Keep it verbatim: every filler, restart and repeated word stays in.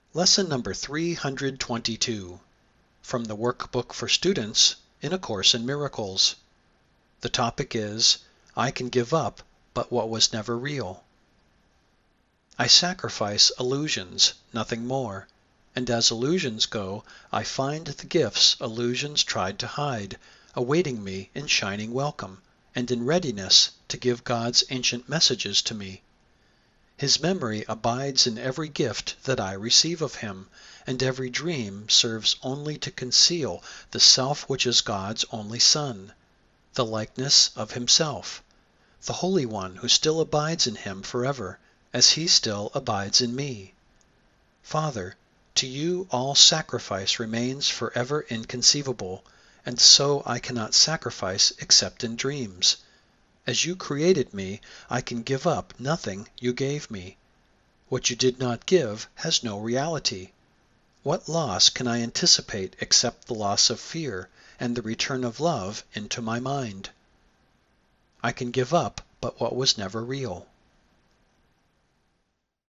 Lesson number three hundred twenty-two, from the Workbook for Students in A Course in Miracles. The topic is, I can give up but what was never real. I sacrifice illusions, nothing more, and as illusions go, I find the gifts illusions tried to hide, awaiting me in shining welcome, and in readiness to give God's ancient messages to me. His memory abides in every gift that I receive of him, and every dream serves only to conceal the self which is God's only Son, the likeness of himself, the Holy One who still abides in him forever, as he still abides in me. Father, to you all sacrifice remains forever inconceivable, and so I cannot sacrifice except in dreams. As you created me, I can give up nothing you gave me. What you did not give has no reality. What loss can I anticipate except the loss of fear and the return of love into my mind? I can give up but what was never real.